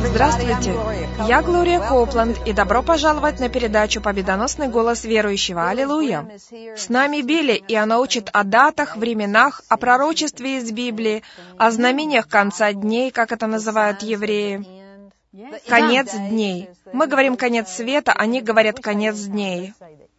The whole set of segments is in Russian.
Здравствуйте, я Глория Копланд, и добро пожаловать на передачу «Победоносный голос верующего». Аллилуйя! С нами Билли, и она учит о датах, временах, о пророчестве из Библии, о знамениях конца дней, как это называют евреи. Конец дней. Мы говорим «конец света», они говорят «конец дней».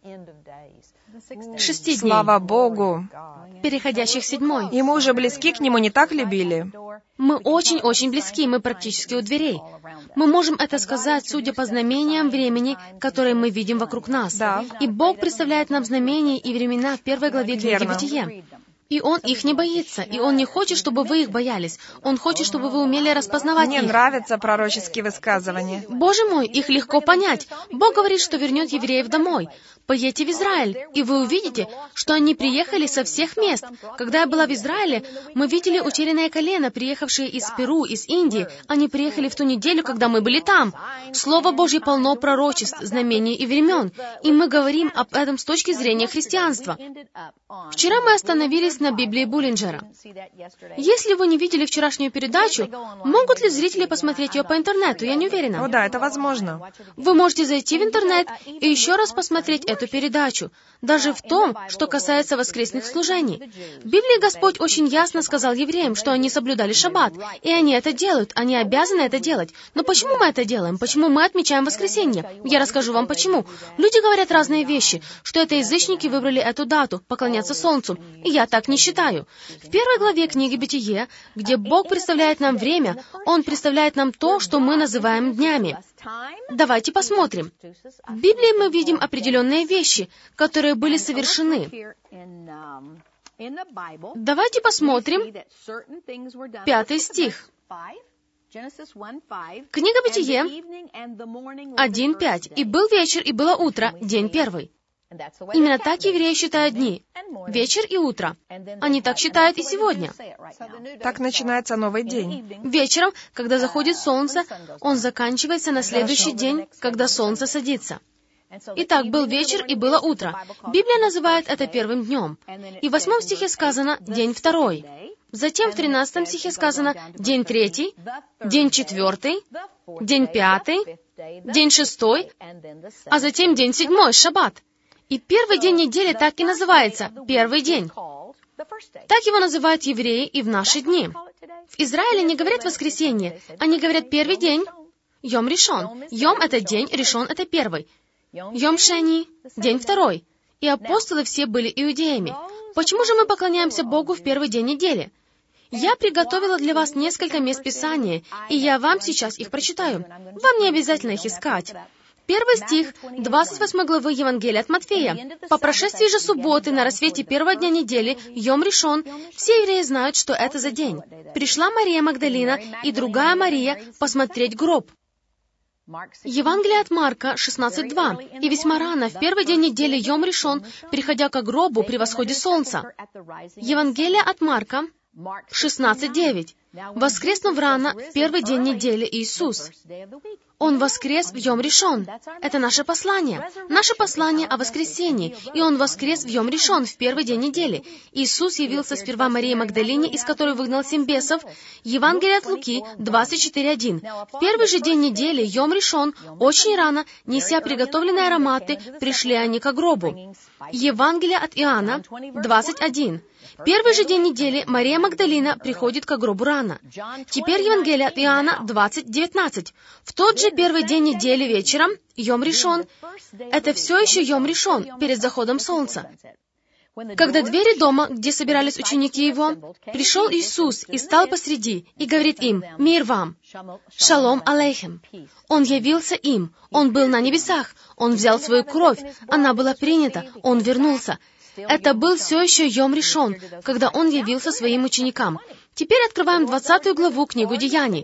6 дней. Слава Богу! Переходящих в 7. И мы уже близки к Нему, не так ли, Билли? Мы очень-очень близки, мы практически у дверей. Мы можем это сказать, судя по знамениям времени, которые мы видим вокруг нас. Да. И Бог представляет нам знамения и времена в 1 главе книги Верно. Бытие. И Он их не боится, и Он не хочет, чтобы вы их боялись. Он хочет, чтобы вы умели распознавать Мне их. нравятся пророческие высказывания. Боже мой, их легко понять. Бог говорит, что вернет евреев домой. Поедьте в Израиль, и вы увидите, что они приехали со всех мест. Когда я была в Израиле, мы видели утерянное колено, приехавшие из Перу, из Индии. Они приехали в ту неделю, когда мы были там. Слово Божье полно пророчеств, знамений и времен. И мы говорим об этом с точки зрения христианства. Вчера мы остановились на Библии Буллинджера. Если вы не видели вчерашнюю передачу, могут ли зрители посмотреть ее по интернету? Я не уверена. О да, это возможно. Вы можете зайти в интернет и еще раз посмотреть эту передачу, даже в том, что касается воскресных служений. В Библии Господь очень ясно сказал евреям, что они соблюдали шаббат, и они это делают, они обязаны это делать. Но почему мы это делаем? Почему мы отмечаем воскресенье? Я расскажу вам почему. Люди говорят разные вещи, что это язычники выбрали эту дату, поклоняться солнцу, и я так не считаю. В 1 главе книги Бытие, где Бог представляет нам время, Он представляет нам то, что мы называем днями. Давайте посмотрим. В Библии мы видим определенные вещи, которые были совершены. Давайте посмотрим 5 стих. Книга Бытие 1:5. «И был вечер, и было утро, день первый». Именно так евреи считают дни. Вечер и утро. Они так считают и сегодня. Так начинается новый день. Вечером, когда заходит солнце, он заканчивается на следующий день, когда солнце садится. Итак, был вечер и было утро. Библия называет это первым днем. И в 8 стихе сказано «день второй». Затем в 13 стихе сказано «день третий», «день четвертый», «день пятый», «день шестой», а затем «день седьмой», шаббат. И первый день недели так и называется — первый день. Так его называют евреи и в наши дни. В Израиле не говорят воскресенье, они говорят первый день. Йом Ришон. Йом — это день, Ришон — это первый. Йом Шени — день второй. И апостолы все были иудеями. Почему же мы поклоняемся Богу в первый день недели? Я приготовила для вас несколько мест Писания, и я вам сейчас их прочитаю. Вам не обязательно их искать. 1 стих 28 главы Евангелия от Матфея. «По прошествии же субботы, на рассвете первого дня недели, Йом Ришон, все евреи знают, что это за день. Пришла Мария Магдалина и другая Мария посмотреть гроб». Евангелие от Марка 16:2. «И весьма рано, в первый день недели Йом Ришон, приходя к гробу при восходе солнца». Евангелие от Марка 16:9. «Воскреснув рано, в первый день недели Иисус». Он воскрес в Йом Ришон. Это наше послание. Наше послание о воскресении. И Он воскрес в Йом Ришон, в первый день недели. Иисус явился сперва Марии Магдалине, из которой выгнал 7 бесов. Евангелие от Луки 24:1. В первый же день недели, Йом Ришон, очень рано, неся приготовленные ароматы, пришли они к гробу. Евангелие от Иоанна 20:1. Первый же день недели Мария Магдалина приходит к гробу рано. Теперь Евангелие от Иоанна 20:19. В тот же первый день недели вечером, Йом Ришон, это все еще Йом Ришон, перед заходом солнца. Когда двери дома, где собирались ученики Его, пришел Иисус и стал посреди, и говорит им: «Мир вам! Шалом алейхем!» Он явился им, Он был на небесах, Он взял свою кровь, она была принята, Он вернулся. Это был все еще Йом Ришон, когда Он явился своим ученикам. Теперь открываем 20 главу книгу Деяний.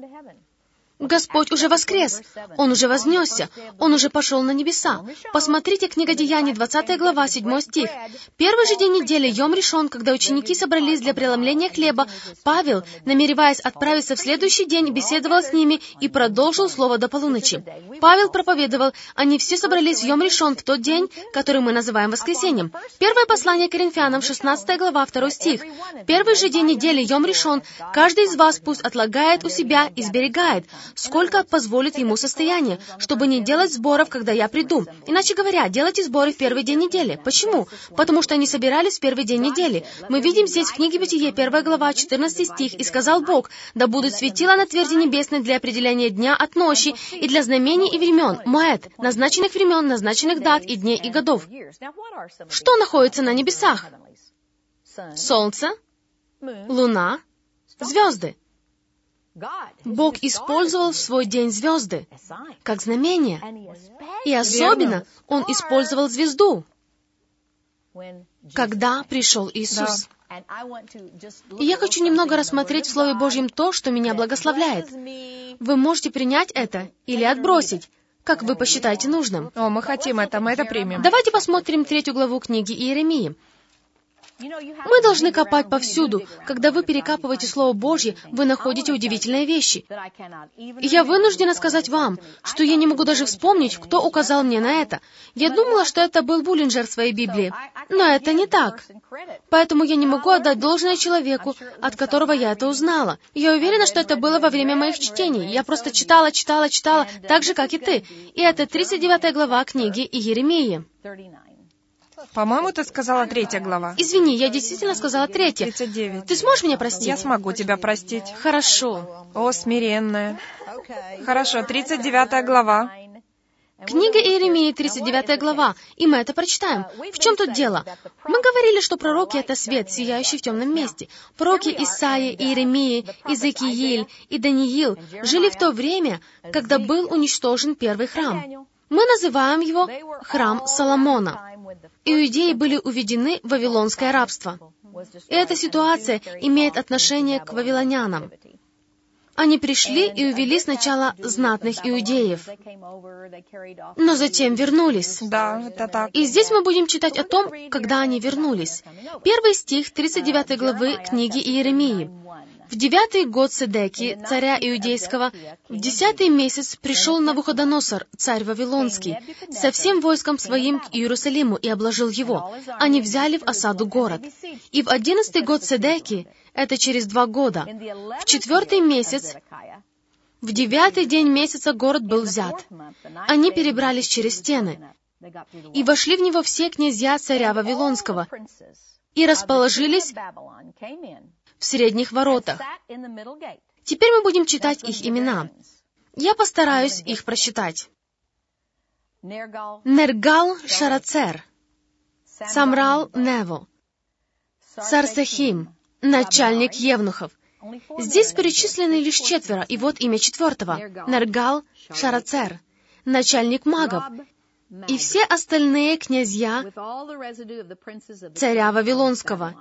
Господь уже воскрес, Он уже вознесся, Он уже пошел на небеса. Посмотрите, книга Деяний, 20 глава, 7 стих. Первый же день недели, Йом Ришон, когда ученики собрались для преломления хлеба, Павел, намереваясь отправиться в следующий день, беседовал с ними и продолжил слово до полуночи. Павел проповедовал, они все собрались в Йом Ришон в тот день, который мы называем воскресеньем. Первое послание Коринфянам, 16 глава, 2 стих. Первый же день недели, Йом Ришон, каждый из вас пусть отлагает у себя и сберегает. сколько позволит ему состояние, чтобы не делать сборов, когда я приду. Иначе говоря, делайте сборы в первый день недели. Почему? Потому что они собирались в первый день недели. Мы видим здесь в книге Бытие, 1 глава, 14 стих, «И сказал Бог, да будут светила на тверди небесной для определения дня от ночи и для знамений и времен, моэд, назначенных времен, назначенных дат и дней и годов». Что находится на небесах? Солнце, луна, звезды. Бог использовал в свой день звезды, как знамение. И особенно Он использовал звезду, когда пришел Иисус. И я хочу немного рассмотреть в Слове Божьем то, что меня благословляет. Вы можете принять это или отбросить, как вы посчитаете нужным. Мы хотим это, мы это примем. Давайте посмотрим 3 главу книги Иеремии. Мы должны копать повсюду. Когда вы перекапываете Слово Божье, вы находите удивительные вещи. И я вынуждена сказать вам, что я не могу даже вспомнить, кто указал мне на это. Я думала, что это был Буллинджер в своей Библии, но это не так. Поэтому я не могу отдать должное человеку, от которого я это узнала. Я уверена, что это было во время моих чтений. Я просто читала, так же, как и ты. И это 39 глава книги Иеремии. По-моему, ты сказала 3 глава. Извини, я действительно сказала 3. 39. Ты сможешь меня простить? Я смогу тебя простить. Хорошо. О, смиренная. Хорошо, 39 глава. Книга Иеремии, 39 глава, и мы это прочитаем. В чем тут дело? Мы говорили, что пророки — это свет, сияющий в темном месте. Пророки Исаия, Иеремия, Иезекииль и Даниил жили в то время, когда был уничтожен первый храм. Мы называем его храм Соломона. Иудеи были уведены в вавилонское рабство. И эта ситуация имеет отношение к вавилонянам. Они пришли и увели сначала знатных иудеев, но затем вернулись. Да, это так. И здесь мы будем читать о том, когда они вернулись. 1 стих 39 главы книги Иеремии. В 9-й год Седекии, царя Иудейского, в 10-й месяц пришел Навуходоносор, царь Вавилонский, со всем войском своим к Иерусалиму и обложил его. Они взяли в осаду город. И в 11-й год Седекии, это через 2 года, в 4-й месяц, в 9-й день месяца город был взят. Они перебрались через стены, и вошли в него все князья царя Вавилонского, и расположились в средних воротах. Теперь мы будем читать их имена. Я постараюсь их прочитать. Нергал-Шарацер, Самрал-Нево, Сарсахим, начальник евнухов. Здесь перечислены лишь 4, и вот имя 4-го. Нергал-Шарацер, начальник магов, и все остальные князья царя Вавилонского.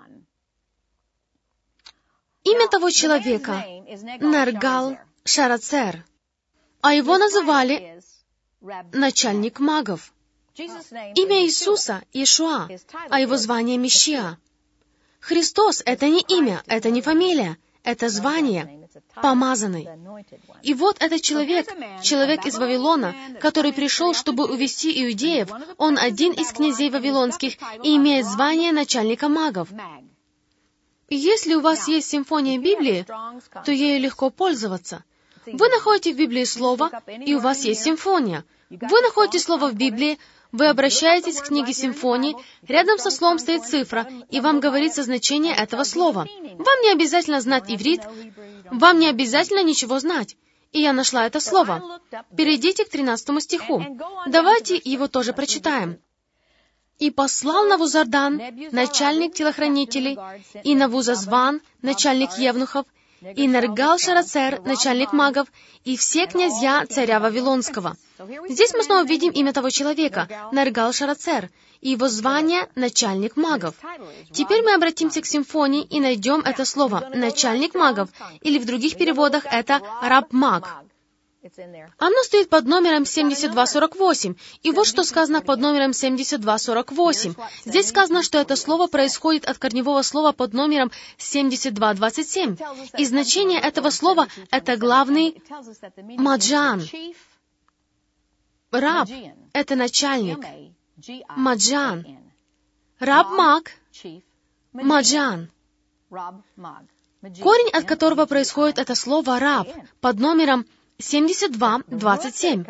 Имя того человека — Нергал-Шарацер, а его называли начальник магов. Имя Иисуса — Иешуа, а его звание — Мешиа. Христос — это не имя, это не фамилия, это звание, помазанный. И вот этот человек из Вавилона, который пришел, чтобы увести иудеев, он один из князей вавилонских и имеет звание начальника магов. И если у вас есть симфония Библии, то ею легко пользоваться. Вы находите в Библии слово, и у вас есть симфония. Вы находите слово в Библии, вы обращаетесь к книге симфонии, рядом со словом стоит цифра, и вам говорится значение этого слова. Вам не обязательно знать иврит, вам не обязательно ничего знать. И я нашла это слово. Перейдите к 13 стиху. Давайте его тоже прочитаем. «И послал Навузардан, начальник телохранителей, и Навузазван, начальник евнухов, и Нергал-Шарацер, начальник магов, и все князья царя Вавилонского». Здесь мы снова видим имя того человека, Нергал-Шарацер, и его звание — начальник магов. Теперь мы обратимся к симфонии и найдем это слово «начальник магов», или в других переводах это «раб-маг». Оно стоит под номером 7248. И вот что сказано под номером 7248. Здесь сказано, что это слово происходит от корневого слова под номером 7227. И значение этого слова — это главный маджан. Раб — это начальник. Маджан. Раб-маг. Маджан. Корень, от которого происходит это слово «раб», под номером 72:27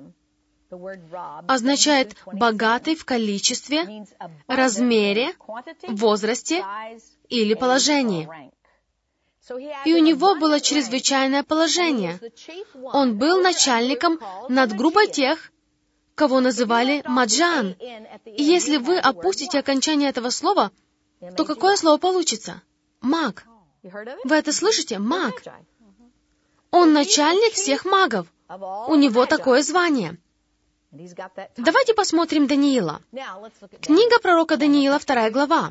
означает «богатый в количестве, размере, возрасте или положении». И у него было чрезвычайное положение. Он был начальником над группой тех, кого называли маджан. И если вы опустите окончание этого слова, то какое слово получится? Маг. Вы это слышите? Маг. Он начальник всех магов. У него такое звание. Давайте посмотрим Даниила. Книга пророка Даниила, 2 глава.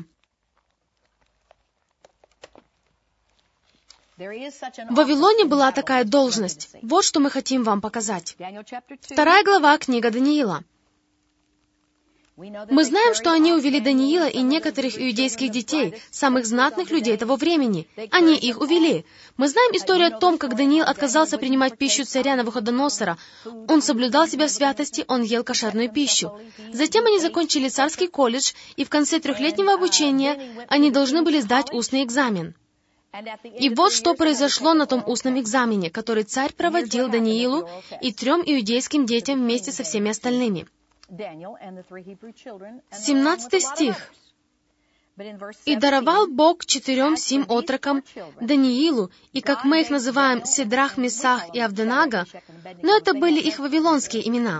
В Вавилоне была такая должность. Вот что мы хотим вам показать. 2 глава, книга Даниила. Мы знаем, что они увели Даниила и некоторых иудейских детей, самых знатных людей того времени. Они их увели. Мы знаем историю о том, как Даниил отказался принимать пищу царя Навуходоносора. Он соблюдал себя в святости, он ел кошерную пищу. Затем они закончили царский колледж, и в конце 3-летнего обучения они должны были сдать устный экзамен. И вот что произошло на том устном экзамене, который царь проводил Даниилу и 3 иудейским детям вместе со всеми остальными. 17 стих. «И даровал Бог 4 сим отрокам, Даниилу, и, как мы их называем, Сидрах, Месах и Авденаго, но это были их вавилонские имена.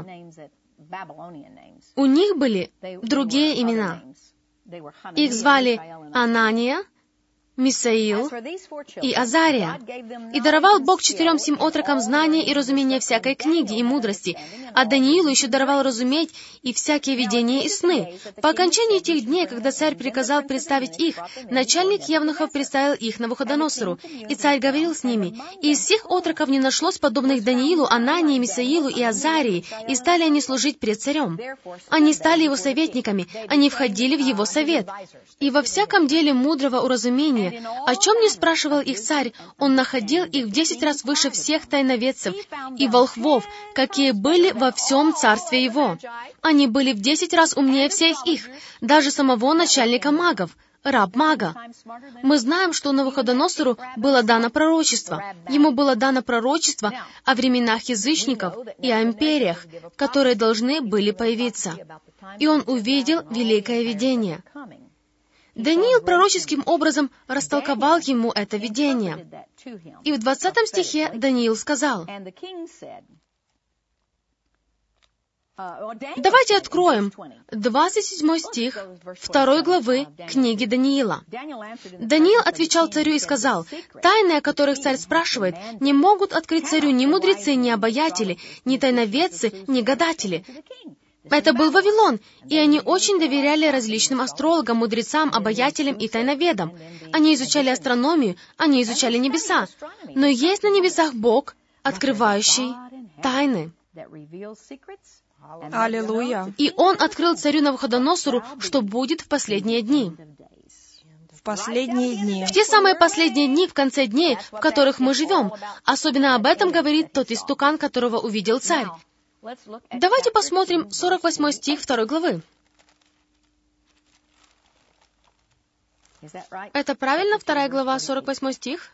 У них были другие имена. Их звали Анания, Мисаил и Азария. И даровал Бог 4 сим отрокам знания и разумение всякой книги и мудрости, а Даниилу еще даровал разуметь и всякие видения и сны. По окончании тех дней, когда царь приказал представить их, начальник евнухов представил их Навуходоносору, и царь говорил с ними. И из всех отроков не нашлось подобных Даниилу, Анании, Мисаилу и Азарии, и стали они служить пред царем. Они стали его советниками, они входили в его совет. И во всяком деле мудрого уразумения, о чем не спрашивал их царь, он находил их в 10 раз выше всех тайноведцев и волхвов, какие были во всем царстве его. Они были в 10 раз умнее всех их, даже самого начальника магов, раб-мага. Мы знаем, что Навуходоносору было дано пророчество. Ему было дано пророчество о временах язычников и о империях, которые должны были появиться. И он увидел великое видение. Даниил пророческим образом растолковал ему это видение. И в 20 стихе Даниил сказал, давайте откроем 27 стих 2 главы книги Даниила. Даниил отвечал царю и сказал, «Тайны, о которых царь спрашивает, не могут открыть царю ни мудрецы, ни обаятели, ни тайноведцы, ни гадатели». Это был Вавилон, и они очень доверяли различным астрологам, мудрецам, обаятелям и тайноведам. Они изучали астрономию, они изучали небеса. Но есть на небесах Бог, открывающий тайны. Аллилуйя! И Он открыл царю Навуходоносору, что будет в последние дни. В последние дни. В те самые последние дни, в конце дней, в которых мы живем. Особенно об этом говорит тот истукан, которого увидел царь. Давайте посмотрим 48 стих 2 главы. Это правильно, 2 глава, 48 стих?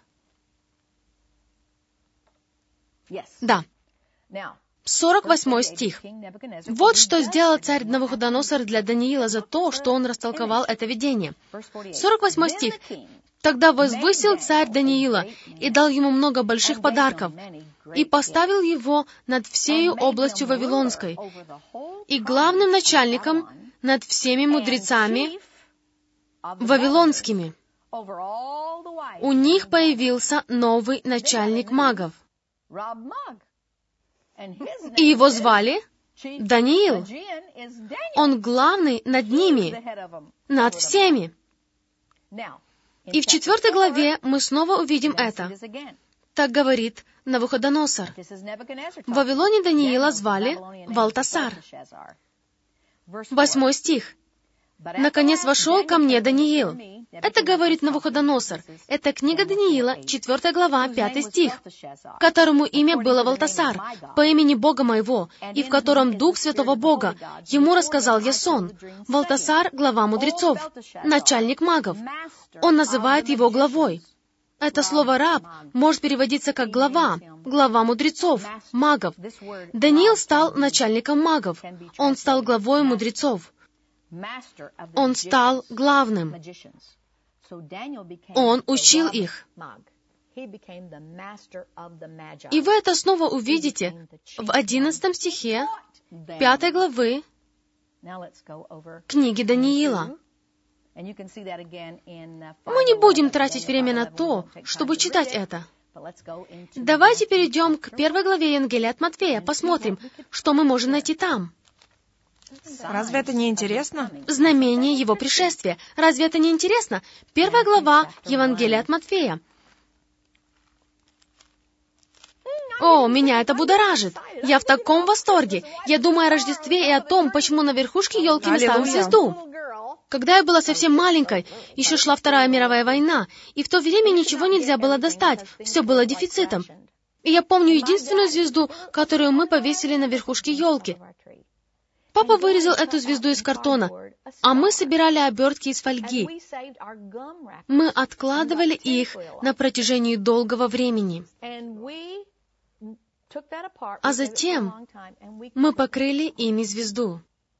Да. 48 стих. Вот что сделал царь Навуходоносор для Даниила за то, что он растолковал это видение. 48 стих. «Тогда возвысил царь Даниила и дал ему много больших подарков, и поставил его над всею областью Вавилонской, и главным начальником над всеми мудрецами вавилонскими». У них появился новый начальник магов. И его звали Даниил. Он главный над ними, над всеми. И в 4 главе мы снова увидим это. Так говорит Навуходоносор. В Вавилоне Даниила звали Валтасар. 8 стих. «Наконец вошел ко мне Даниил». Это говорит Навуходоносор. Это книга Даниила, 4 глава, 5 стих, которому имя было Валтасар, по имени Бога моего, и в котором Дух Святого Бога. Ему рассказал я сон. Валтасар — глава мудрецов, начальник магов. Он называет его главой. Это слово «раб» может переводиться как «глава», глава мудрецов, магов. Даниил стал начальником магов. Он стал главой мудрецов. Он стал главным. Он учил их. И вы это снова увидите в 11 стихе 5 главы книги Даниила. Мы не будем тратить время на то, чтобы читать это. Давайте перейдем к 1 главе Евангелия от Матфея, посмотрим, что мы можем найти там. Разве это не интересно? Знамение его пришествия. Разве это не интересно? 1 глава Евангелия от Матфея. О, меня это будоражит. Я в таком восторге. Я думаю о Рождестве и о том, почему на верхушке елки мы ставим звезду. Когда я была совсем маленькой, еще шла Вторая мировая война, и в то время ничего нельзя было достать, все было дефицитом. И я помню единственную звезду, которую мы повесили на верхушке елки. Папа вырезал эту звезду из картона, а мы собирали обертки из фольги. Мы откладывали их на протяжении долгого времени. А затем мы покрыли ими звезду.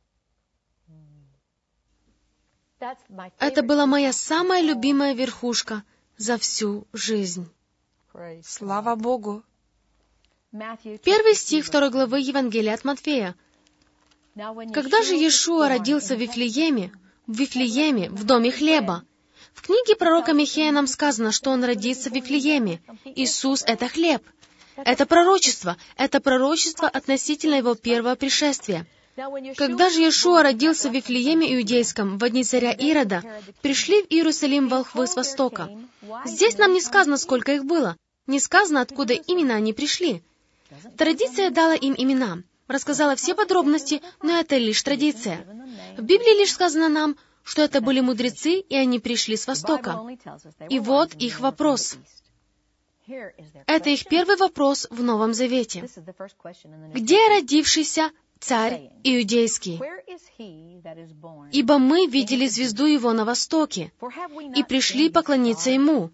Это была моя самая любимая верхушка за всю жизнь. Слава Богу! 1 стих 2 главы Евангелия от Матфея. Когда же Иешуа родился в Вифлееме, в доме хлеба? В книге пророка Михея нам сказано, что он родится в Вифлееме. Иисус — это хлеб. Это пророчество относительно его первого пришествия. Когда же Иешуа родился в Вифлееме Иудейском, в дни царя Ирода, пришли в Иерусалим волхвы с востока. Здесь нам не сказано, сколько их было. Не сказано, откуда именно они пришли. Традиция дала им имена, рассказала все подробности, но это лишь традиция. В Библии лишь сказано нам, что это были мудрецы, и они пришли с востока. И вот их вопрос. Это их первый вопрос в Новом Завете. Где родившийся царь иудейский? Ибо мы видели звезду его на востоке и пришли поклониться ему.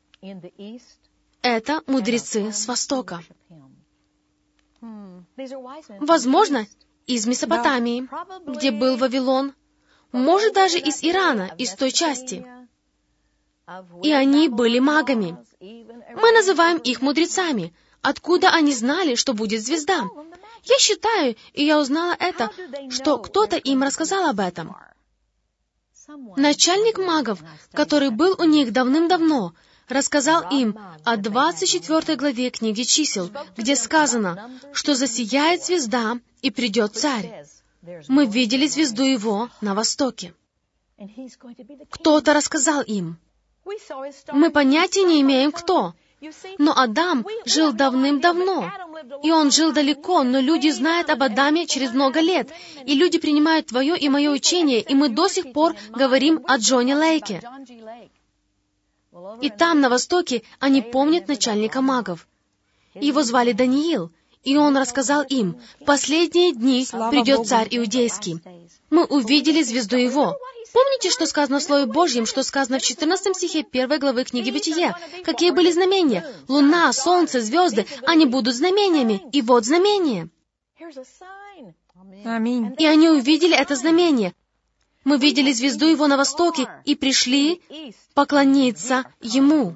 Это мудрецы с востока. Возможно, из Месопотамии, где был Вавилон, может, даже из Ирана, из той части. И они были магами. Мы называем их мудрецами. Откуда они знали, что будет звезда? Я считаю, и я узнала это, что кто-то им рассказал об этом. Начальник магов, который был у них давным-давно, рассказал им о 24 главе книги чисел, где сказано, что засияет звезда и придет царь. Мы видели звезду его на востоке. Кто-то рассказал им. Мы понятия не имеем, кто. Но Адам жил давным-давно, и он жил далеко, но люди знают об Адаме через много лет, и люди принимают твое и мое учение, и мы до сих пор говорим о Джоне Лейке. И там, на востоке, они помнят начальника магов. Его звали Даниил, и он рассказал им, в последние дни придет царь иудейский. Мы увидели звезду его. Помните, что сказано в Слове Божьем, что сказано в 14 стихе 1 главы книги Бытия? Какие были знамения? Луна, солнце, звезды, они будут знамениями. И вот знамение. Аминь. И они увидели это знамение. Мы видели звезду его на востоке и пришли поклониться ему.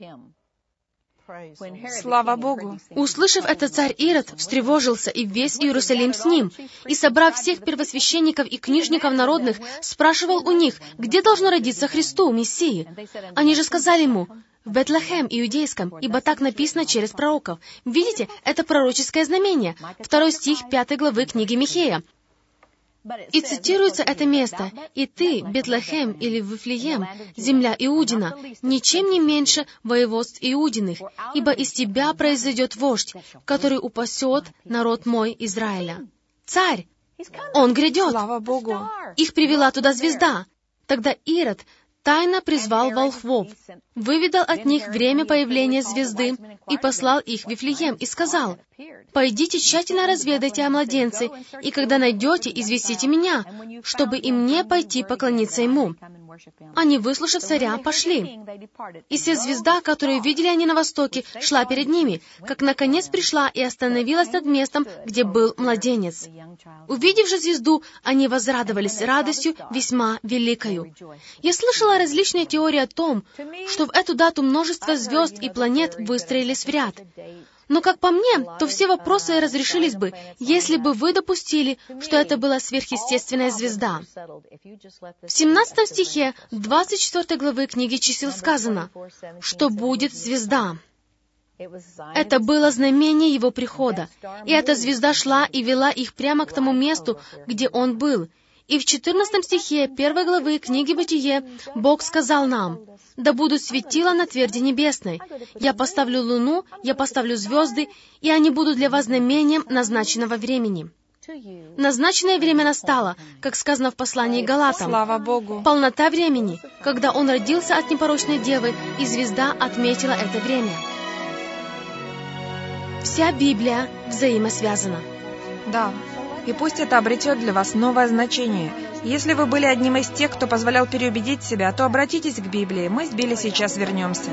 Слава Богу! Услышав это, царь Ирод встревожился, и весь Иерусалим с ним, и, собрав всех первосвященников и книжников народных, спрашивал у них, где должно родиться Христу, Мессии. Они же сказали ему, в Бетлехем Иудейском, ибо так написано через пророков. Видите, это пророческое знамение. 2 стих 5 главы книги Михея. И цитируется это место: «И ты, Бетлехем или Вифлеем, земля Иудина, ничем не меньше воеводств Иудиных, ибо из тебя произойдет вождь, который упасет народ мой Израиля». Царь! Он грядет! Слава Богу! Их привела туда звезда. Тогда Ирод тайно призвал волхвов, выведал от них время появления звезды и послал их в Вифлеем и сказал: «Пойдите тщательно разведайте о младенце, и когда найдете, известите меня, чтобы и мне пойти поклониться ему». Они, выслушав царя, пошли. И звезда, которую видели они на востоке, шла перед ними, как наконец пришла и остановилась над местом, где был младенец. Увидев же звезду, они возрадовались радостью весьма великою. Я слышала различные теории о том, что в эту дату множество звезд и планет выстроились в ряд. Но, как по мне, то все вопросы разрешились бы, если бы вы допустили, что это была сверхъестественная звезда. В 17 стихе 24 главы книги Чисел сказано, что будет звезда. Это было знамение его прихода, и эта звезда шла и вела их прямо к тому месту, где он был. И в 14 стихе 1 главы книги Бытие Бог сказал нам: «Да будут светила на тверди небесной. Я поставлю луну, я поставлю звезды, и они будут для вас знамением назначенного времени». Назначенное время настало, как сказано в послании Галатам. Слава Богу! Полнота времени, когда он родился от непорочной девы, и звезда отметила это время. Вся Библия взаимосвязана. Да. И пусть это обретет для вас новое значение. Если вы были одним из тех, кто позволял переубедить себя, то обратитесь к Библии. Мы с Билли сейчас вернемся.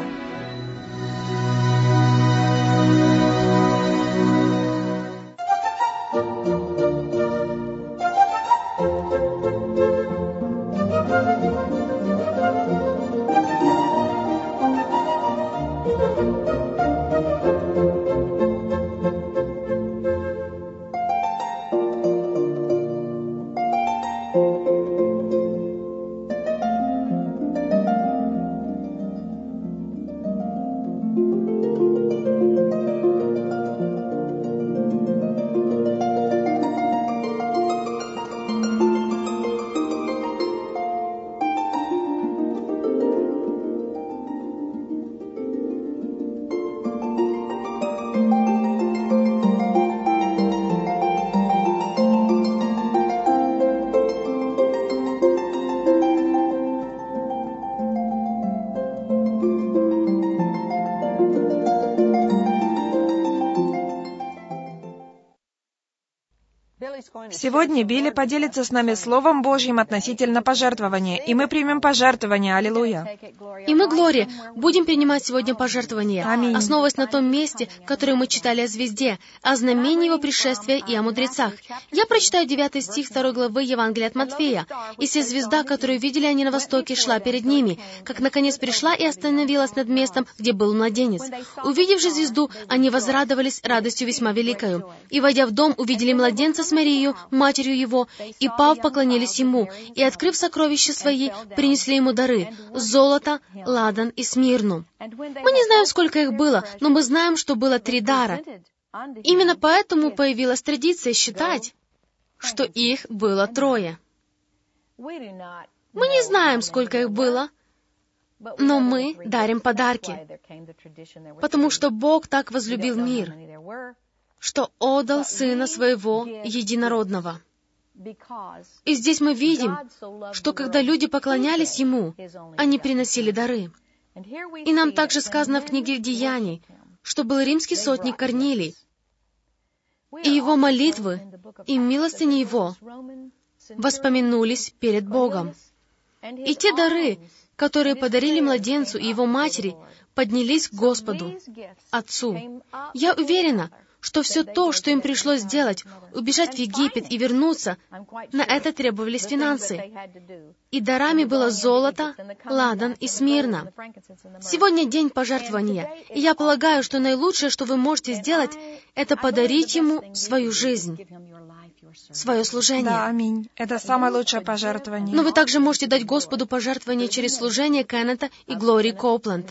Сегодня Билли поделится с нами Словом Божьим относительно пожертвования, и мы примем пожертвования. Аллилуйя! И мы, Глория, будем принимать сегодня пожертвования, основываясь на том месте, которое мы читали о звезде, о знамении его пришествия и о мудрецах. Я прочитаю 9 стих 2 главы Евангелия от Матфея. «И се звезда, которую видели они на востоке, шла перед ними, как наконец пришла и остановилась над местом, где был младенец. Увидев же звезду, они возрадовались радостью весьма великою. И, войдя в дом, увидели младенца с Марией, матерью его, и, пав, поклонились ему, и, открыв сокровища свои, принесли ему дары — золото, ладан и смирну». Мы не знаем, сколько их было, но мы знаем, что было 3 дара. Именно поэтому появилась традиция считать, что их было 3. Мы не знаем, сколько их было, но мы дарим подарки, потому что Бог так возлюбил мир, что отдал Сына Своего Единородного. И здесь мы видим, что когда люди поклонялись Ему, они приносили дары. И нам также сказано в книге Деяний, что был римский сотник Корнилий, и его молитвы и милостыни его воспомянулись перед Богом. И те дары, которые подарили младенцу и его матери, поднялись к Господу, Отцу. Я уверена, что все то, что им пришлось сделать, убежать в Египет и вернуться, на это требовались финансы. И дарами было золото, ладан и смирна. Сегодня день пожертвования, и я полагаю, что наилучшее, что вы можете сделать, это подарить Ему свою жизнь, свое служение. Да, аминь. Это самое лучшее пожертвование. Но вы также можете дать Господу пожертвование через служение Кеннета и Глории Коупленд.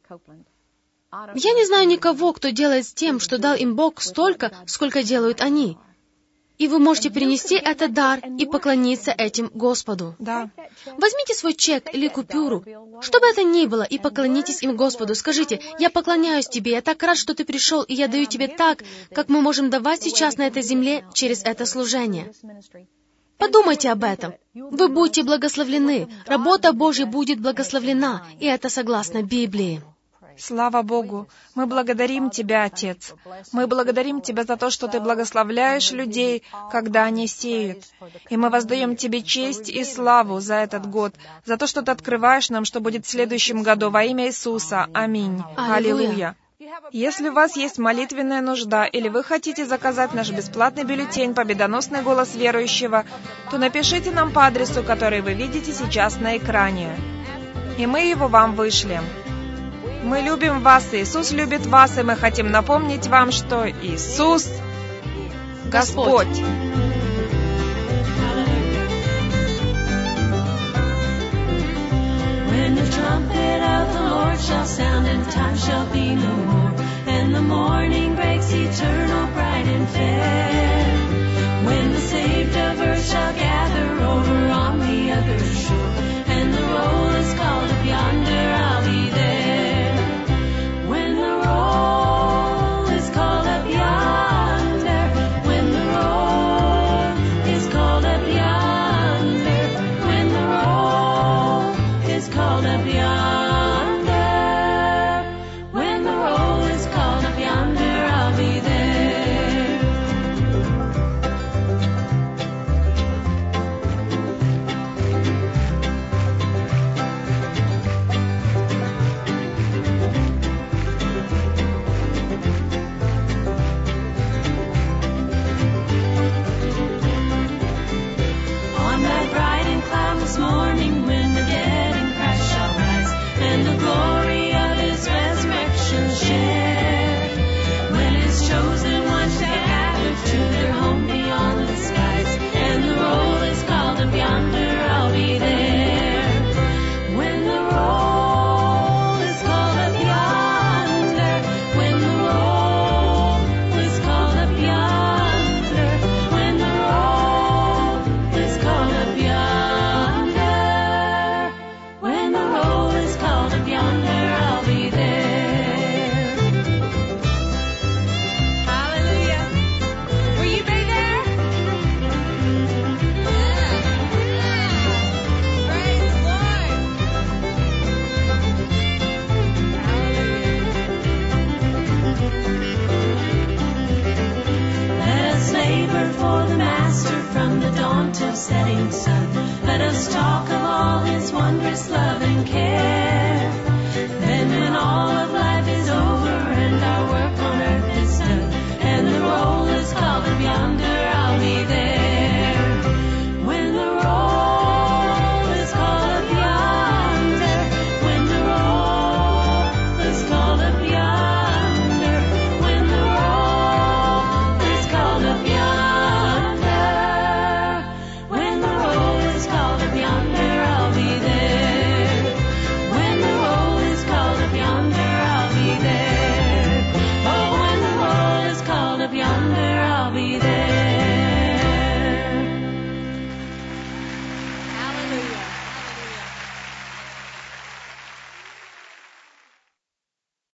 Я не знаю никого, кто делает с тем, что дал им Бог, столько, сколько делают они. И вы можете принести этот дар и поклониться этим Господу. Да. Возьмите свой чек или купюру, что бы это ни было, и поклонитесь им Господу. Скажите: «Я поклоняюсь Тебе, я так рад, что Ты пришел, и я даю Тебе так, как мы можем давать сейчас на этой земле через это служение». Подумайте об этом. Вы будете благословлены. Работа Божья будет благословлена, и это согласно Библии. Слава Богу! Мы благодарим Тебя, Отец. Мы благодарим Тебя за то, что Ты благословляешь людей, когда они сеют. И мы воздаем Тебе честь и славу за этот год, за то, что Ты открываешь нам, что будет в следующем году. Во имя Иисуса. Аминь. Аллилуйя. Если у вас есть молитвенная нужда, или вы хотите заказать наш бесплатный бюллетень «Победоносный голос верующего», то напишите нам по адресу, который вы видите сейчас на экране. И мы его вам вышлем. Мы любим вас, Иисус любит вас, и мы хотим напомнить вам, что Иисус — Господь. When the trumpet of the Lord shall sound and time shall be no more, and the morning breaks eternal, bright and fair, when the saved of earth shall gather over on the other shore, and the roll is called up yonder, I'll be there. When the roll is called up yonder, when the roll is called up yonder, when the roll is called up yonder, when the roll is called up yonder, I'll be there. On that bright and cloudless morning, when the dead in Christ shall rise, and the glory of His resurrection share, when His chosen ones shall gather to their home beyond the skies, and the roll is called up yonder, I'll be there. When the roll is called up yonder, when the roll is called up yonder, when the roll is called up yonder, when the roll is called up yonder, I'll be there. Hallelujah. Will you be there? Praise the Lord. Let us labor for the Master from the dawn till setting sun. Let us talk of all His wondrous love and care.